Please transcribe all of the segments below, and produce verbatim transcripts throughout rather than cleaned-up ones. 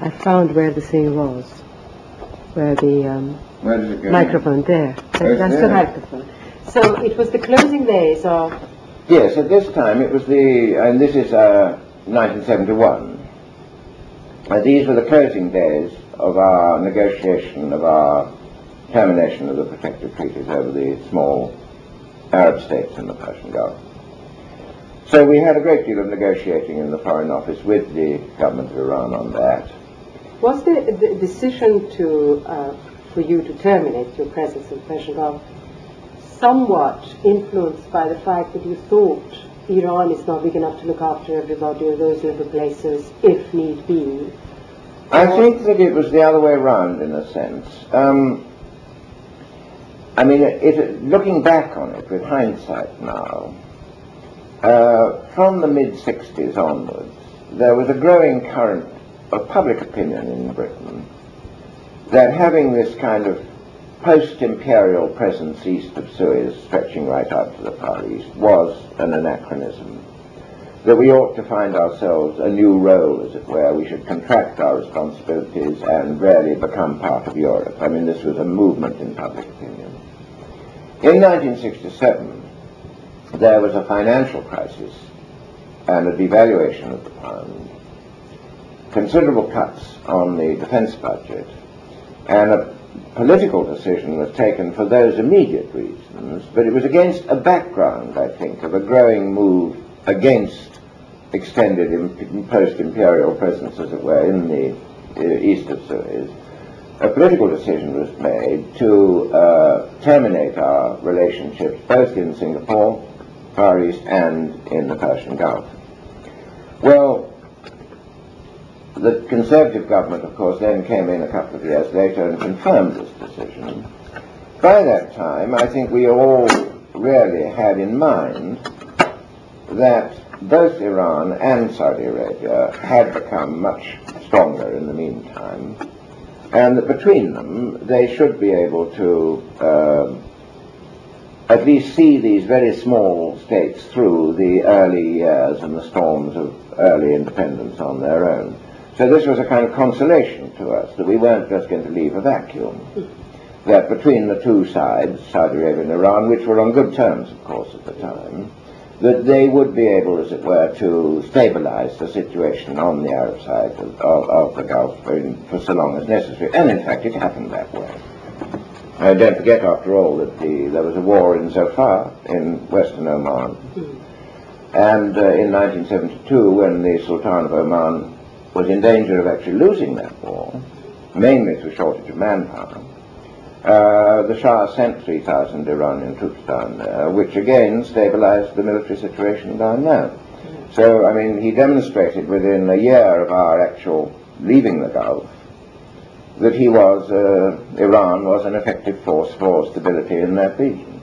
I found where the thing was, where the um, Where does it go? microphone there. Oh, That's there. the microphone. So it was the closing days of. Yes, at this time it was the, and this is uh, nineteen seventy-one. Uh, these were the closing days of our negotiation, of our termination of the protective treaties over the small Arab states in the Persian Gulf. So we had a great deal of negotiating in the Foreign Office with the government of Iran on that. Was the, the decision to uh, for you to terminate your presence in the Persian Gulf somewhat influenced by the fact that you thought Iran is not big enough to look after everybody or those little places if need be? I think that it was the other way around in a sense. Um, I mean, it, it, looking back on it with hindsight now, uh, from the mid sixties onwards, there was a growing current of public opinion in Britain that having this kind of post-imperial presence east of Suez, stretching right out to the Far East, was an anachronism. That we ought to find ourselves a new role, as it were. We should contract our responsibilities and really become part of Europe. I mean, this was a movement in public opinion. In nineteen sixty-seven, there was a financial crisis and a devaluation of the pound, considerable cuts on the defense budget, and a political decision was taken for those immediate reasons, but it was against a background, I think, of a growing move against extended imp- post-imperial presence, as it were, in the uh, east of Suez. A political decision was made to uh, terminate our relationships both in Singapore, Far East, and in the Persian Gulf. Well, the Conservative government, of course, then came in a couple of years later and confirmed this decision. By that time, I think we all really had in mind that both Iran and Saudi Arabia had become much stronger in the meantime, and that between them they should be able to uh, at least see these very small states through the early years and the storms of early independence on their own. So this was a kind of consolation to us, that we weren't just going to leave a vacuum, that between the two sides, Saudi Arabia and Iran, which were on good terms, of course, at the time, that they would be able, as it were, to stabilize the situation on the Arab side of, of, of the Gulf for, for so long as necessary. And in fact, it happened that way. Uh, don't forget, after all, that the, there was a war in Zofar in western Oman. And uh, in nineteen seventy-two, when the Sultan of Oman was in danger of actually losing that war, mainly through shortage of manpower, Uh, the Shah sent three thousand Iranian troops down there, which again stabilized the military situation down there. So, I mean, he demonstrated within a year of our actual leaving the Gulf that he was, uh, Iran was an effective force for stability in that region.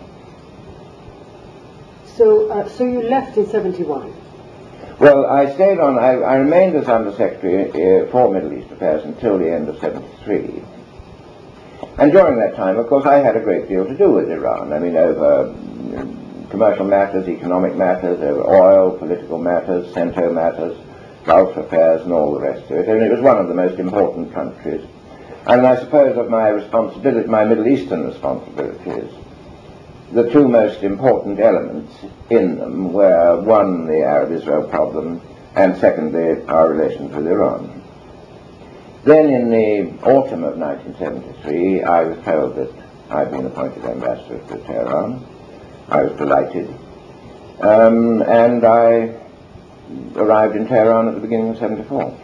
So, uh, so you left in seventy-one? Well, I stayed on, I, I remained as Undersecretary uh, for Middle East Affairs until the end of seventy-three. And during that time, of course, I had a great deal to do with Iran. I mean, over um, commercial matters, economic matters, over oil, political matters, Cento matters, Gulf affairs, and all the rest of it. And it was one of the most important countries. And I suppose of my responsibility, my Middle Eastern responsibilities, the two most important elements in them were, one, the Arab-Israel problem, and secondly, our relations with Iran. Then in the autumn of nineteen seventy-three, I was told that I'd been appointed ambassador to Tehran. I was delighted. Um, and I arrived in Tehran at the beginning of seventy-four.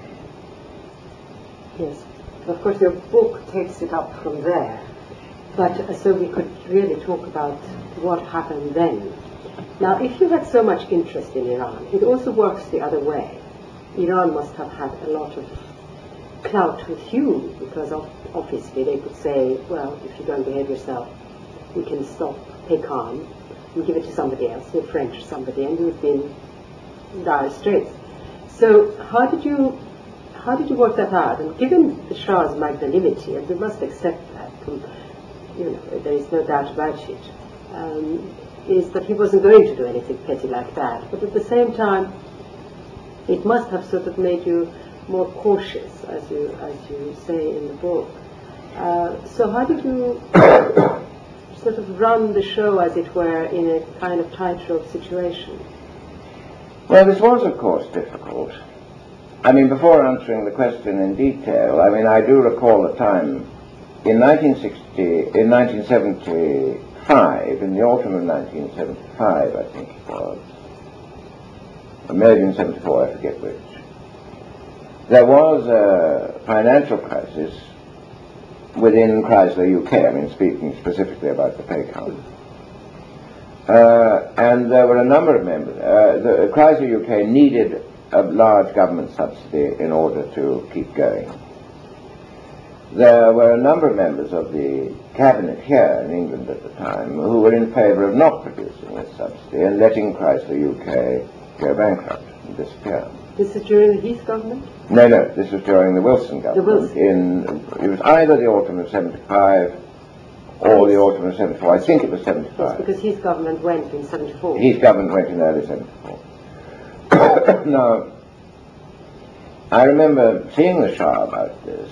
Yes. Of course, your book takes it up from there. But uh, so we could really talk about what happened then. Now, if you had so much interest in Iran, it also works the other way. Iran must have had a lot of clout with you, because of, obviously they could say, well, if you don't behave yourself, we can stop Pekan and give it to somebody else, the French or somebody, and you would be in dire straits. So how did you how did you work that out? And given the Shah's magnanimity, and we must accept that, you know, there is no doubt about it, um, is that he wasn't going to do anything petty like that. But at the same time, it must have sort of made you more cautious, as you as you say in the book. Uh, so how did you sort of run the show, as it were, in a kind of tightrope situation? Well, this was, of course, difficult. I mean, before answering the question in detail, I mean, I do recall a time in nineteen sixty, in nineteen seventy-five, in the autumn of nineteen seventy-five, I think it was, or maybe in seventy-four, I forget which. There was a financial crisis within Chrysler U K, I mean, speaking specifically about the pay cut. Uh, and there were a number of members. Uh, the Chrysler U K needed a large government subsidy in order to keep going. There were a number of members of the cabinet here in England at the time who were in favour of not producing this subsidy and letting Chrysler U K go bankrupt and disappear. This is during the Heath government? No, no, this was during the Wilson government. The Wilson. In, it was either the autumn of seventy-five or the autumn of seventy-four. I think it was seventy-five. Yes, because Heath government went in seventy-four. Heath government went in early seventy-four. Now, I remember seeing the Shah about this,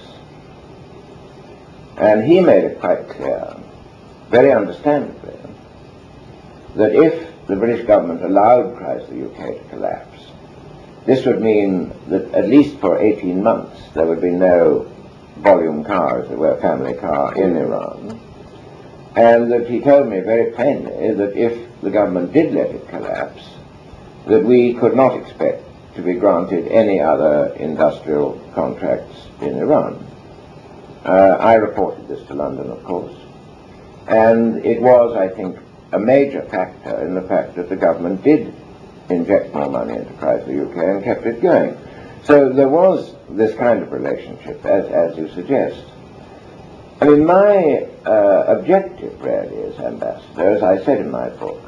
and he made it quite clear, very understandably, that if the British government allowed Chrysler U K to collapse, this would mean that at least for eighteen months there would be no volume car, as it were, family car in Iran. And that he told me very plainly that if the government did let it collapse, that we could not expect to be granted any other industrial contracts in Iran. Uh, I reported this to London, of course, and it was, I think, a major factor in the fact that the government did inject more money into Chrysler U K and kept it going. So there was this kind of relationship, as, as you suggest. I mean, my uh, objective, really, as ambassador, as I said in my book,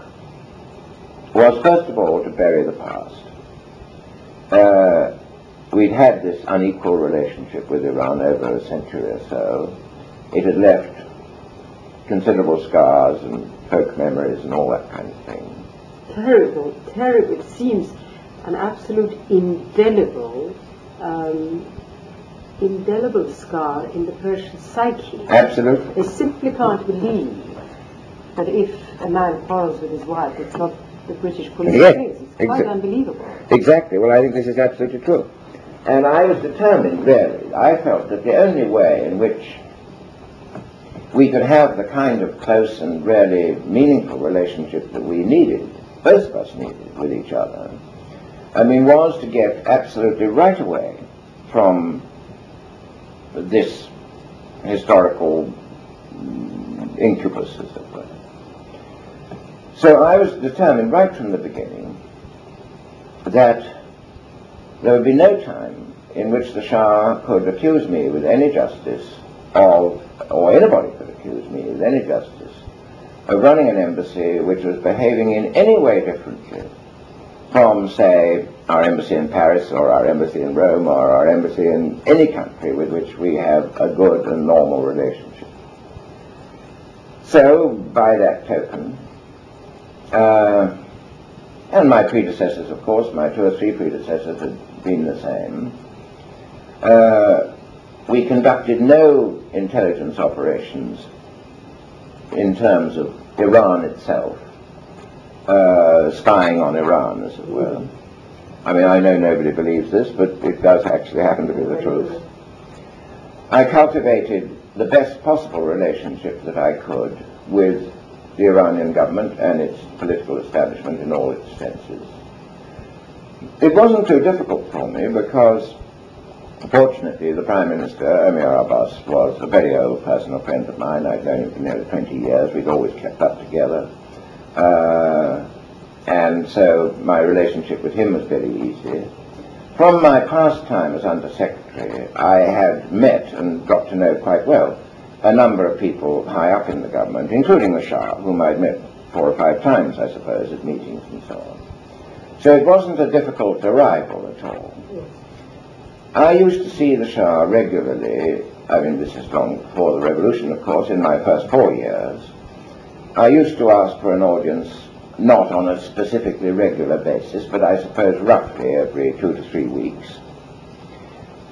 was first of all to bury the past. Uh, we'd had this unequal relationship with Iran over a century or so. It had left considerable scars and folk memories and all that kind of thing. Terrible, terrible. It seems an absolute indelible, um, indelible scar in the Persian psyche. Absolutely. They simply can't believe that if a man quarrels with his wife, it's not the British police Yes, case. It's quite exa- unbelievable. Exactly. Well, I think this is absolutely true. And I was determined, really, I felt that the only way in which we could have the kind of close and really meaningful relationship that we needed, both of us needed with each other, I mean, was to get absolutely right away from this historical incubus, as it were. So I was determined right from the beginning that there would be no time in which the Shah could accuse me with any justice of, or anybody could accuse me with any justice, of running an embassy which was behaving in any way differently from, say, our embassy in Paris or our embassy in Rome or our embassy in any country with which we have a good and normal relationship. So, by that token, uh, and my predecessors, of course, my two or three predecessors had been the same, uh, we conducted no intelligence operations in terms of Iran itself, uh, spying on Iran, as it were. I mean, I know nobody believes this, but it does actually happen to be the truth. I cultivated the best possible relationship that I could with the Iranian government and its political establishment in all its senses. It wasn't too difficult for me because, fortunately, the Prime Minister, Emir Abbas, was a very old personal friend of mine. I'd known him for nearly twenty years. We'd always kept up together. Uh, and so my relationship with him was very easy. From my past time as Under Secretary, I had met and got to know quite well a number of people high up in the government, including the Shah, whom I'd met four or five times, I suppose, at meetings and so on. So it wasn't a difficult arrival at all. I used to see the Shah regularly. I mean, this is long before the revolution, of course, in my first four years. I used to ask for an audience not on a specifically regular basis, but I suppose roughly every two to three weeks.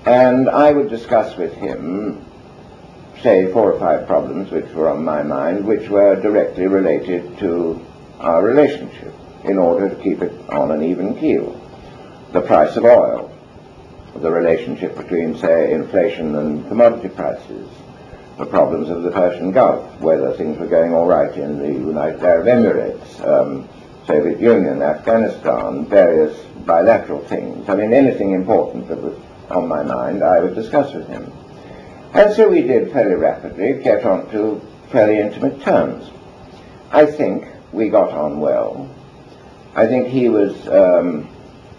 and I would discuss with him, say, four or five problems which were on my mind, which were directly related to our relationship, in order to keep it on an even keel. The price of oil, the relationship between, say, inflation and commodity prices, the problems of the Persian Gulf, whether things were going all right in the United Arab Emirates, um, Soviet Union, Afghanistan, various bilateral things. I mean, anything important that was on my mind, I would discuss with him. And so we did fairly rapidly get on to fairly intimate terms. I think we got on well. I think he was, um,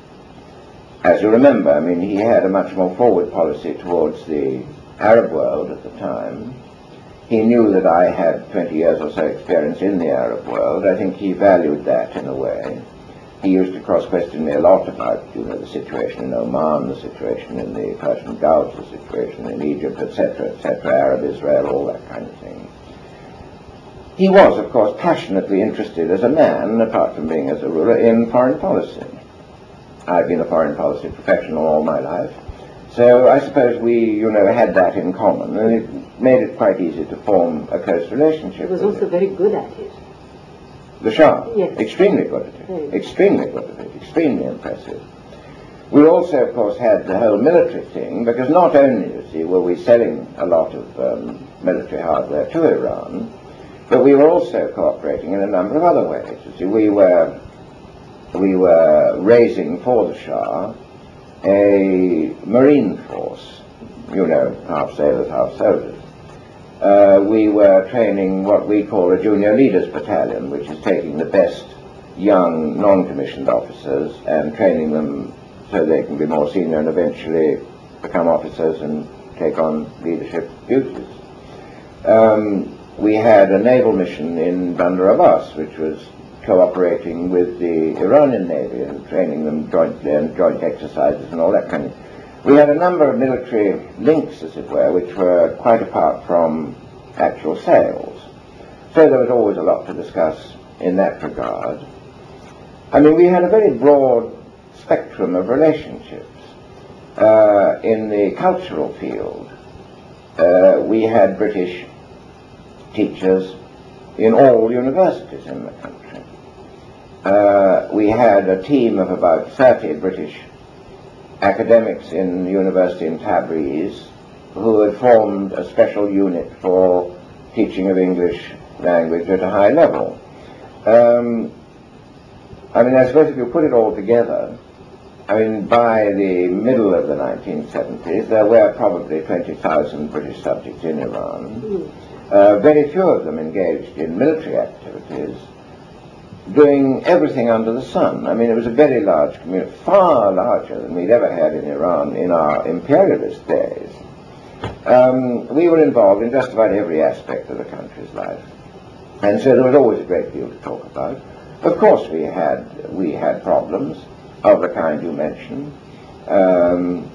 as you remember, I mean, he had a much more forward policy towards the Arab world at the time. He knew that I had twenty years or so experience in the Arab world. I think he valued that in a way. He used to cross-question me a lot about, you know, the situation in Oman, the situation in the Persian Gulf, the situation in Egypt, et cetera, et cetera, Arab Israel, all that kind of thing. He was, of course, passionately interested as a man, apart from being as a ruler, in foreign policy. I've been a foreign policy professional all my life, so I suppose we, you know, had that in common, and it made it quite easy to form a close relationship. He was also him. very good at it. The Shah? Yes. Extremely good at it. Extremely good at it. Extremely impressive. We also, of course, had the whole military thing, because not only, you see, were we selling a lot of um, military hardware to Iran, but we were also cooperating in a number of other ways. You see, we were, we were raising for the Shah a marine force, you know, half sailors, half soldiers. Uh, we were training what we call a junior leaders battalion, which is taking the best young non-commissioned officers and training them so they can be more senior and eventually become officers and take on leadership duties. Um, we had a naval mission in Bandar Abbas, which was cooperating with the Iranian Navy and training them jointly and joint exercises and all that kind of thing. We had a number of military links, as it were, which were quite apart from actual sales. So there was always a lot to discuss in that regard. I mean, we had a very broad spectrum of relationships. Uh, in the cultural field, uh, we had British teachers in all universities in the country. Uh, we had a team of about thirty British academics in the university in Tabriz who had formed a special unit for teaching of English language at a high level. Um, I mean, I suppose if you put it all together, I mean, by the middle of the nineteen seventies, there were probably twenty thousand British subjects in Iran. Uh, very few of them engaged in military activities, doing everything under the sun. I mean, it was a very large community, far larger than we'd ever had in Iran in our imperialist days. Um, we were involved in just about every aspect of the country's life, and so there was always a great deal to talk about. Of course, we had we had problems of the kind you mentioned. Um,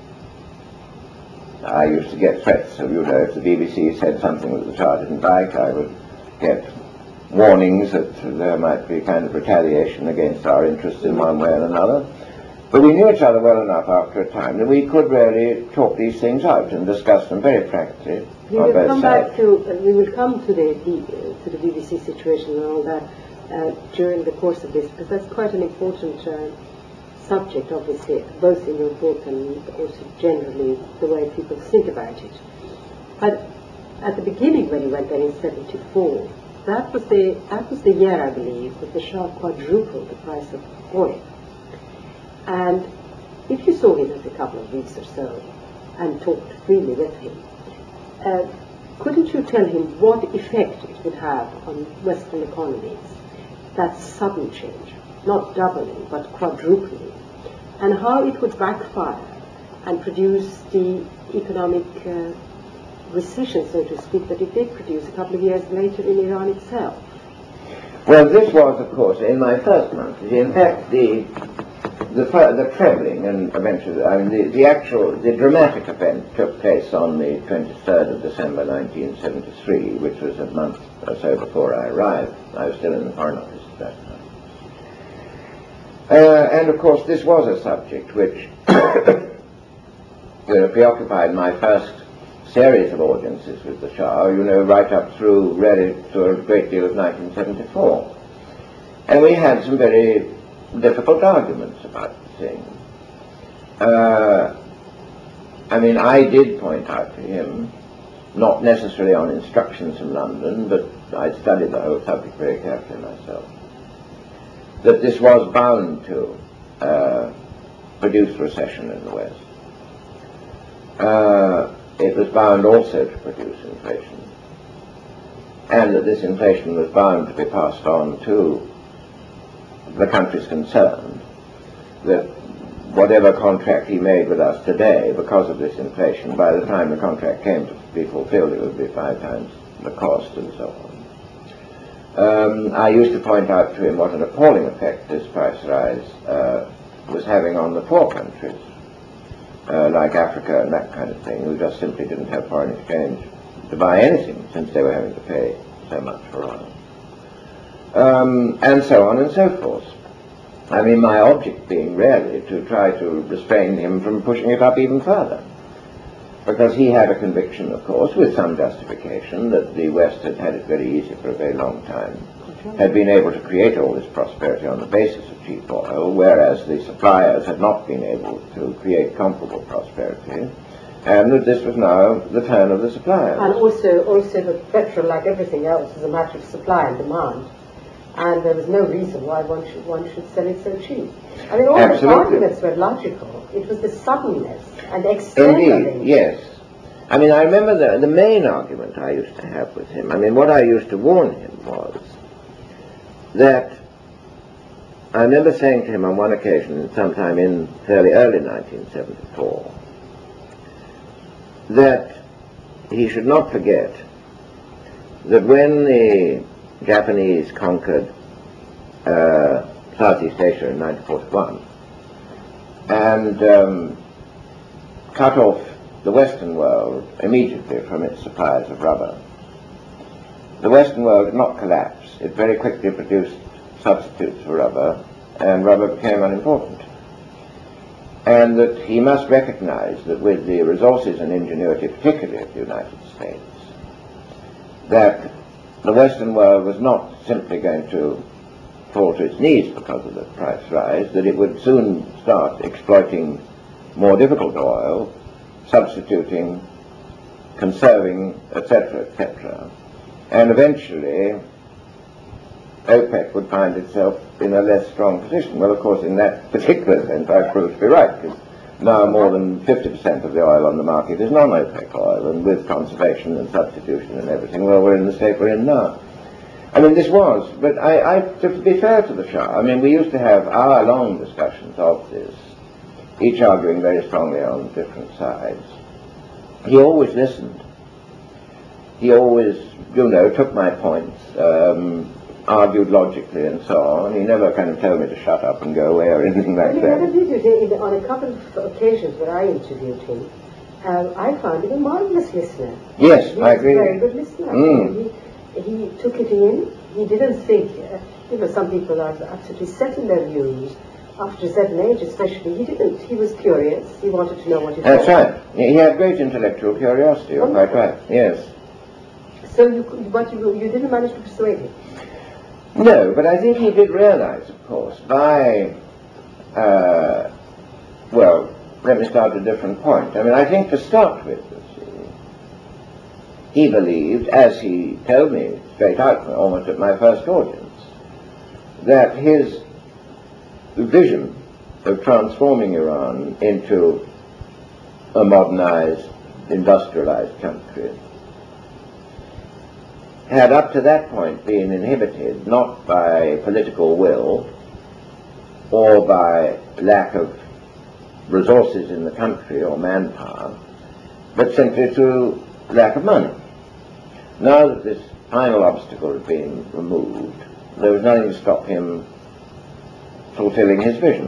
I used to get threats of, you know, if the B B C said something that the Shah didn't like, I would get warnings that there might be kind of retaliation against our interests in one way or another. But we knew each other well enough after a time that we could really talk these things out and discuss them very frankly. We will come back to uh, we will come to the, the uh, to the B B C situation and all that uh, during the course of this, because that's quite an important uh, subject, obviously, both in your book and also generally the way people think about it. But at the beginning, when you went there in seventy-four, that was the that was the year, I believe, that the Shah quadrupled the price of oil. And if you saw him every couple of weeks or so and talked freely with him, uh, couldn't you tell him what effect it would have on Western economies, that sudden change, not doubling but quadrupling, and how it would backfire and produce the economic uh, recession, so to speak, that it did produce a couple of years later in Iran itself? Well, this was, of course, in my first month. In fact, the the, the trebling and eventually, I mean, the, the actual, the dramatic event took place on the twenty-third of December nineteen seventy-three, which was a month or so before I arrived. I was still in the Foreign Office at that time. Uh, and of course, this was a subject which uh, preoccupied my first series of audiences with the Shah, you know, right up through, really, to a great deal of nineteen seventy-four. And we had some very difficult arguments about the thing. Uh, I mean, I did point out to him, not necessarily on instructions from London, but I studied the whole subject very carefully myself, that this was bound to uh, produce recession in the West. Uh, it was bound also to produce inflation, and that this inflation was bound to be passed on to the countries concerned, that whatever contract he made with us today, because of this inflation, by the time the contract came to be fulfilled, it would be five times the cost, and so on. Um, I used to point out to him what an appalling effect this price rise uh, was having on the poor countries, uh, like Africa and that kind of thing, who just simply didn't have foreign exchange to buy anything, since they were having to pay so much for oil. Um, and so on and so forth. I mean, my object being really to try to restrain him from pushing it up even further. Because he had a conviction, of course, with some justification, that the West had had it very easy for a very long time, had been able to create all this prosperity on the basis of cheap oil, whereas the suppliers had not been able to create comparable prosperity, and that this was now the turn of the suppliers. And also, also that petrol, like everything else, is a matter of supply and demand. And there was no reason why one should, one should sell it so cheap. I mean, all Absolutely. the arguments were logical. It was the suddenness and extent Indeed, of it. yes. I mean, I remember the, the main argument I used to have with him, I mean, what I used to warn him was that, I remember saying to him on one occasion, sometime in fairly early nineteen seventy-four, that he should not forget that when the Japanese conquered uh, Southeast Asia in nineteen forty-one and um, cut off the Western world immediately from its supplies of rubber. The Western world did not collapse. It very quickly produced substitutes for rubber, and rubber became unimportant. And that he must recognize that with the resources and ingenuity, particularly of the United States, that the Western world was not simply going to fall to its knees because of the price rise, that it would soon start exploiting more difficult oil, substituting, conserving, et cetera, et cetera. And eventually, OPEC would find itself in a less strong position. Well, of course, in that particular sense, I proved to be right, because now more than fifty percent of the oil on the market is non-OPEC oil, and with conservation and substitution and everything, well, we're in the state we're in now. I mean, this was, but I, I, to be fair to the Shah, I mean, we used to have hour-long discussions of this, each arguing very strongly on different sides. He always listened. He always, you know, took my points, um, argued logically and so on. He never kind of told me to shut up and go away or anything like Well, that. he never did it. On a couple of occasions where I interviewed him, uh, I found him a marvelous listener. Yes, he I was agree. a very good listener. Mm. He, he took it in. He didn't think, uh, you know, some people are absolutely set in their views after a certain age especially. He didn't. He was curious. He wanted to know what it was. That's right. He had great intellectual curiosity, you're quite right, yes. So you, but you, you didn't manage to persuade him? No, but I think he did realize, of course, by, uh, well, let me start at a different point. I mean, I think to start with, you see, he believed, as he told me straight out, almost at my first audience, that his vision of transforming Iran into a modernized, industrialized country had up to that point been inhibited not by political will or by lack of resources in the country or manpower, but simply through lack of money. Now that this final obstacle had been removed, there was nothing to stop him fulfilling his vision.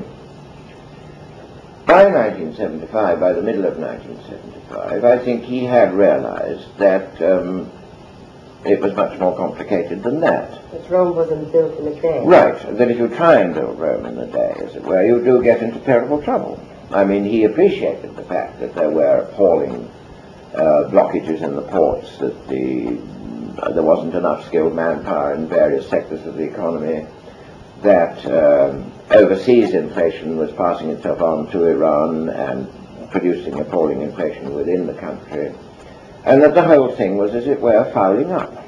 By nineteen seventy-five, by the middle of nineteen seventy-five, I think he had realized that um, it was much more complicated than that. That Rome wasn't built in a day. Right, that if you try and build Rome in a day, as it were, you do get into terrible trouble. I mean, he appreciated the fact that there were appalling uh, blockages in the ports, that the, uh, there wasn't enough skilled manpower in various sectors of the economy, that um, overseas inflation was passing itself on to Iran and producing appalling inflation within the country, and that the whole thing was, as it were, fouling up.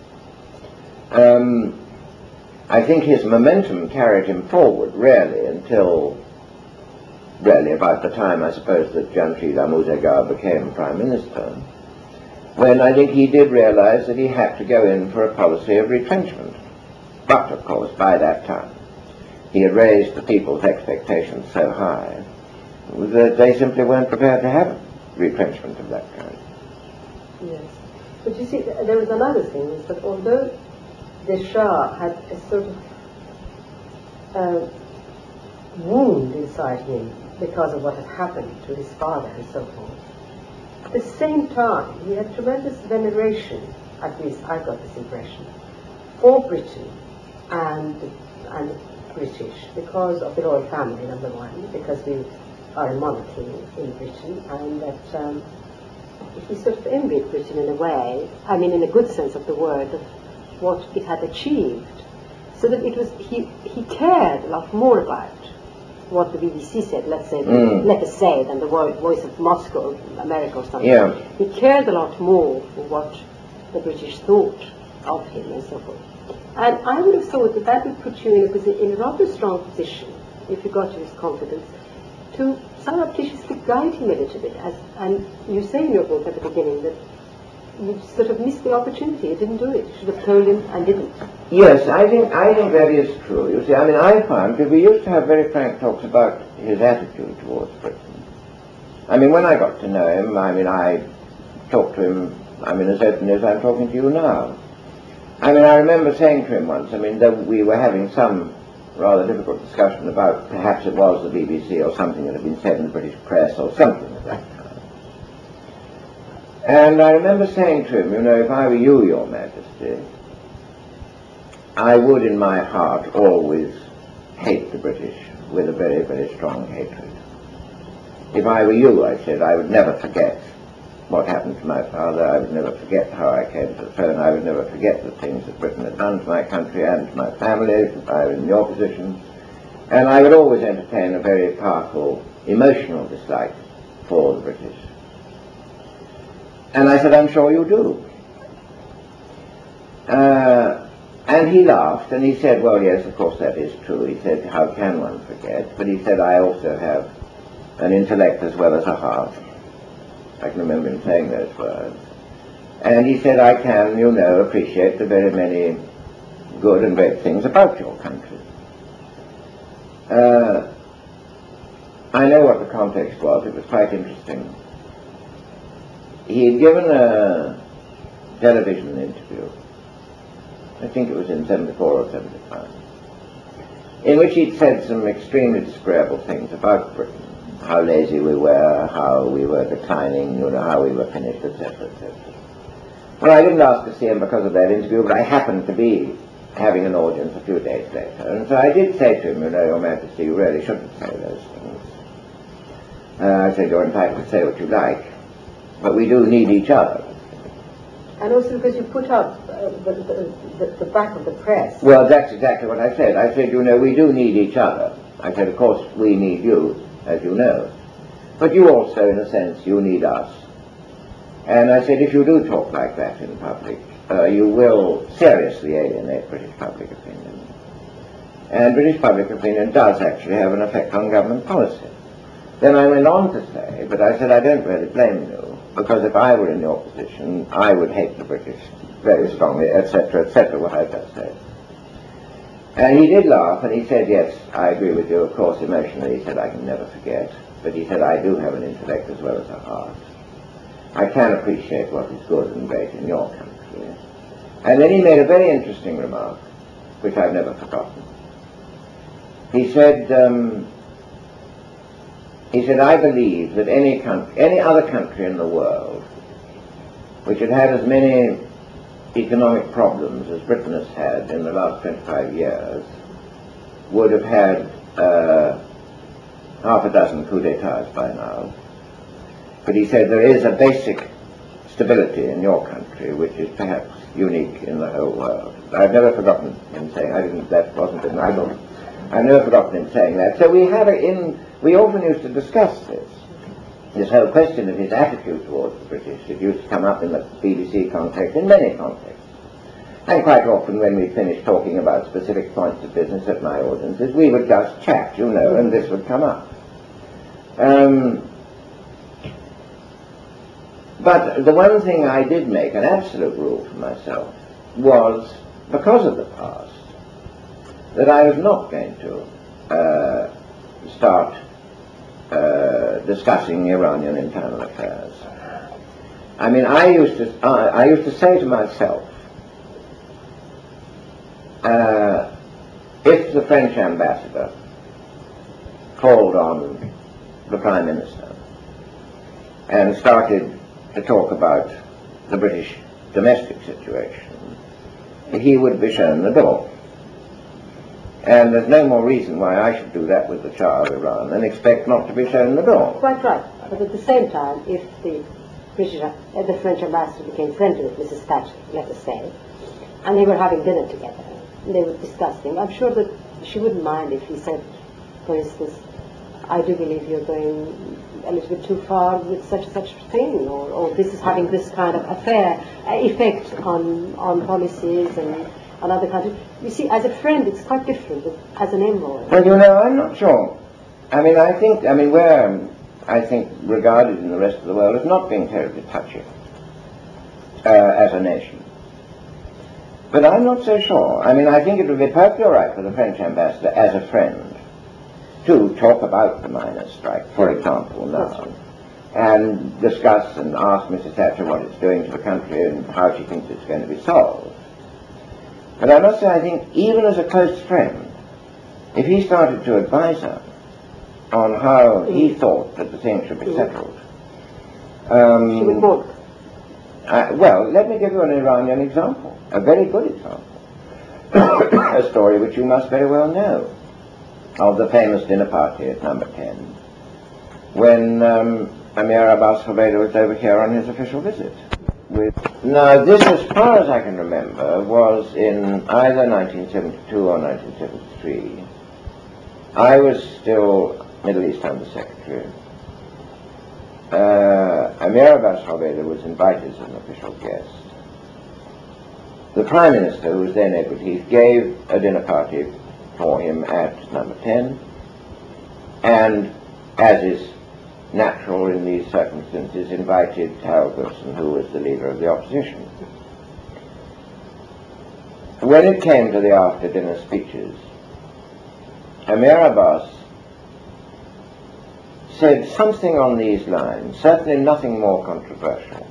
Um, I think his momentum carried him forward, really, until really about the time, I suppose, that Jamshid Amuzegar became Prime Minister, when I think he did realize that he had to go in for a policy of retrenchment. But, of course, by that time, he had raised the people's expectations so high that they simply weren't prepared to have retrenchment of that kind. Yes. But you see, there was another thing, is that although the Shah had a sort of uh, wound inside him because of what had happened to his father and so forth, at the same time he had tremendous veneration, at least I got this impression, for Britain and, and the British, because of the royal family, number one, because we are a monarchy in Britain, and that um, he sort of envied Britain in a way, I mean in a good sense of the word, of what it had achieved, so that it was, he, he cared a lot more about what the B B C said, let's say, mm. let us say, than the voice of Moscow, America or something. Yeah. He cared a lot more for what the British thought of him and so forth. And I would have thought that that would put you in a, posi- in a rather strong position, if you got to his confidence, to surreptitiously guide him a little bit. As, and you say in your book at the beginning that you sort of missed the opportunity. You didn't do it. You should have told him and didn't. Yes, I think I think that is true. You see, I mean, I found that we used to have very frank talks about his attitude towards Britain. I mean, when I got to know him, I mean, I talked to him, I mean, as openly as I'm talking to you now. I mean, I remember saying to him once, I mean, that we were having some rather difficult discussion about, perhaps it was the B B C or something that had been said in the British press or something of that kind. And I remember saying to him, you know, if I were you, Your Majesty, I would in my heart always hate the British with a very, very strong hatred. If I were you, I said, I would never forget what happened to my father. I would never forget how I came to the throne. I would never forget the things that Britain had done to my country and to my family if I were in your position. And I would always entertain a very powerful emotional dislike for the British. And I said, I'm sure you do. Uh, and he laughed and he said, well, yes, of course that is true. He said, how can one forget? But he said, I also have an intellect as well as a heart. I can remember him saying those words. And he said, I can, you know, appreciate the very many good and great things about your country. Uh, I know what the context was. It was quite interesting. He had given a television interview, I think it was in seventy-four or seventy-five, in which he'd said some extremely disagreeable things about Britain, how lazy we were, how we were declining, you know, how we were finished, et cetera, et cetera. Well, I didn't ask to see him because of that interview, but I happened to be having an audience a few days later, and so I did say to him, you know, Your Majesty, you really shouldn't say those things. Uh, I said, you're entitled to say what you like, but we do need each other. And also because you put up uh, the, the, the back of the press. Well, that's exactly what I said. I said, you know, we do need each other. I said, of course, we need you, as you know. But you also, in a sense, you need us. And I said, if you do talk like that in public, uh, you will seriously alienate British public opinion. And British public opinion does actually have an effect on government policy. Then I went on to say, but I said, I don't really blame you, because if I were in your position, I would hate the British very strongly, et cetera, et cetera, what I just said. And he did laugh, and he said, yes, I agree with you, of course, emotionally. He said, I can never forget. But he said, I do have an intellect as well as a heart. I can appreciate what is good and great in your country. And then he made a very interesting remark, which I've never forgotten. He said, um, he said, I believe that any country, any other country in the world which had had as many economic problems as Britain has had in the last twenty-five years would have had uh, half a dozen coups d'etats by now. But he said there is a basic stability in your country which is perhaps unique in the whole world. I've never forgotten him saying, I didn't, that wasn't in my book. I've never forgotten him saying that. So we had it in, we often used to discuss this. This whole question of his attitude towards the British. It used to come up in the B B C context, in many contexts. And quite often when we finished talking about specific points of business at my audiences, we would just chat, you know, and this would come up. Um, but the one thing I did make an absolute rule for myself was, because of the past, that I was not going to uh, start uh, discussing Iranian internal affairs. I mean, I used to, uh, I used to say to myself, uh, if the French ambassador called on the Prime Minister and started to talk about the British domestic situation, he would be shown the door. And there's no more reason why I should do that with the Shah of Iran than expect not to be shown the door. Quite right. But at the same time, if the British, uh, the French ambassador became friendly with Missus Thatcher, let us say, and they were having dinner together, and they were discussing, I'm sure that she wouldn't mind if he said, for instance, I do believe you're going a little bit too far with such and such thing, or, or this is having this kind of affair, uh, effect on, on policies and on other countries. You see, as a friend, it's quite different than as an envoy. Well, you know, I'm not sure. I mean, I think, I mean, we're, I think, regarded in the rest of the world as not being terribly touchy uh, as a nation. But I'm not so sure. I mean, I think it would be perfectly all right for the French ambassador, as a friend, to talk about the miners' strike, for example, now, and discuss and ask Missus Thatcher what it's doing to the country and how she thinks it's going to be solved. But I must say, I think, even as a close friend, if he started to advise her on how he thought that the thing should be settled, um, she would balk. Uh, well, let me give you an Iranian example, a very good example, a story which you must very well know, of the famous dinner party at number ten, when um, Amir Abbas Hobeidah was over here on his official visit. With now, this, as far as I can remember, was in either nineteen seventy-two or nineteen seventy-three. I was still Middle East Under Secretary. Uh, Amir Abbas Hobeidah was invited as an official guest. The Prime Minister, who was then Edward Heath, gave a dinner party for him at number ten, and, as is natural in these circumstances, invited Harold Wilson, who was the leader of the opposition. When it came to the after-dinner speeches, Amir Abbas said something on these lines, certainly nothing more controversial.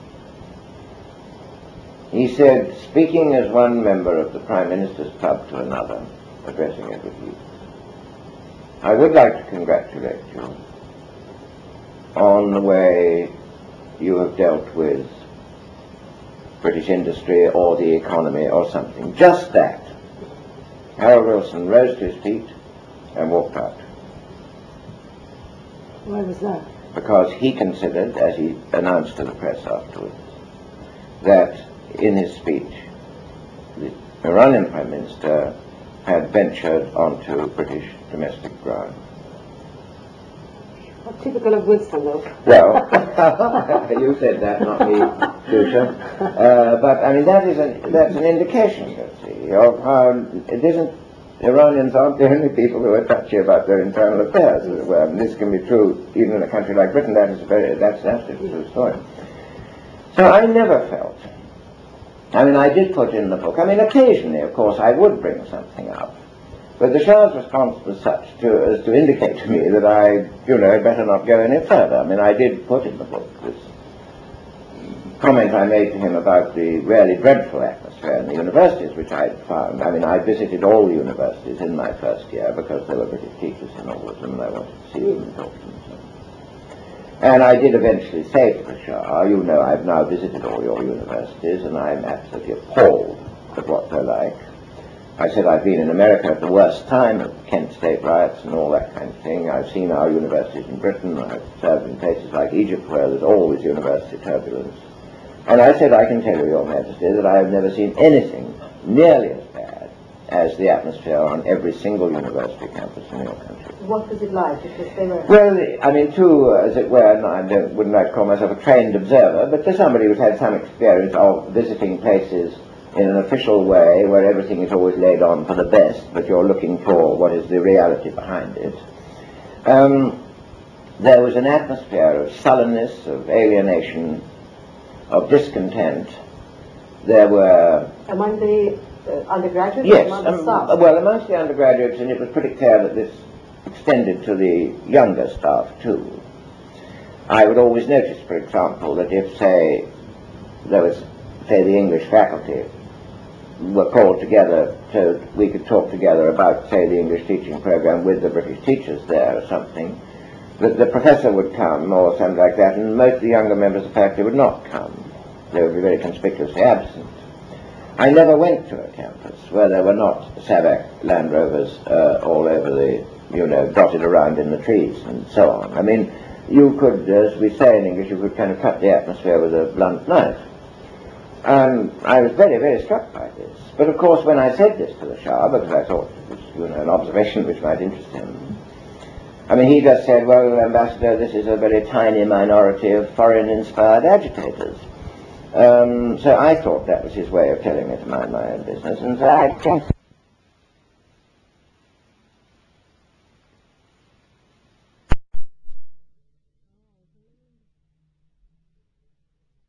He said, speaking as one member of the Prime Minister's Club to another, addressing Edward Heath, I would like to congratulate you on the way you have dealt with British industry or the economy or something. Just that. Harold Wilson rose to his feet and walked out. Why was that? Because he considered, as he announced to the press afterwards, that in his speech the Iranian Prime Minister had ventured onto British domestic ground. Well, typical of Wilson, though. Well, you said that, not me, Susha. Uh, but I mean, that is an that's an indication, you see, of how it isn't. Iranians aren't the only people who are touchy about their internal affairs, as it were. And this can be true even in a country like Britain. That is a very that's that's a true story. So I never felt. I mean, I did put in the book. I mean, occasionally, of course, I would bring something up. But the Shah's response was such to, as to indicate to me that I, you know, had better not go any further. I mean, I did put in the book this comment I made to him about the really dreadful atmosphere in the universities, which I had found. I mean, I visited all the universities in my first year because there were British teachers in all of them, and I wanted to see them and talk to them. So. And I did eventually say to the Shah, you know, I've now visited all your universities, and I'm absolutely appalled at what they're like. I said I've been in America at the worst time of Kent State riots and all that kind of thing. I've seen our universities in Britain. I've served in places like Egypt where there's always university turbulence. And I said, I can tell you, Your Majesty, that I have never seen anything nearly as bad as the atmosphere on every single university campus in your country. What was it like? Because they were... Well, I mean, to, uh, as it were, and I don't, wouldn't like to call myself a trained observer, but to somebody who's had some experience of visiting places in an official way where everything is always laid on for the best, but you're looking for what is the reality behind it. Um, there was an atmosphere of sullenness, of alienation, of discontent. There were... Among the uh, undergraduates? Yes, among the um, staff? well, amongst the undergraduates, and it was pretty clear that this extended to the younger staff too. I would always notice, for example, that if, say, there was, say, the English faculty were called together so we could talk together about, say, the English teaching program with the British teachers there or something, that the professor would come or something like that, and most of the younger members of the faculty would not come. They would be very conspicuously absent. I never went to a campus where there were not Savac Land Rovers uh, all over the, you know, dotted around in the trees and so on. I mean, you could, as we say in English, you could kind of cut the atmosphere with a blunt knife. Um, I was very, very struck by this. But of course, when I said this to the Shah, because I thought it was, you know, an observation which might interest him, I mean, he just said, well, Ambassador, this is a very tiny minority of foreign-inspired agitators. Um, so I thought that was his way of telling me to mind my own business, and so I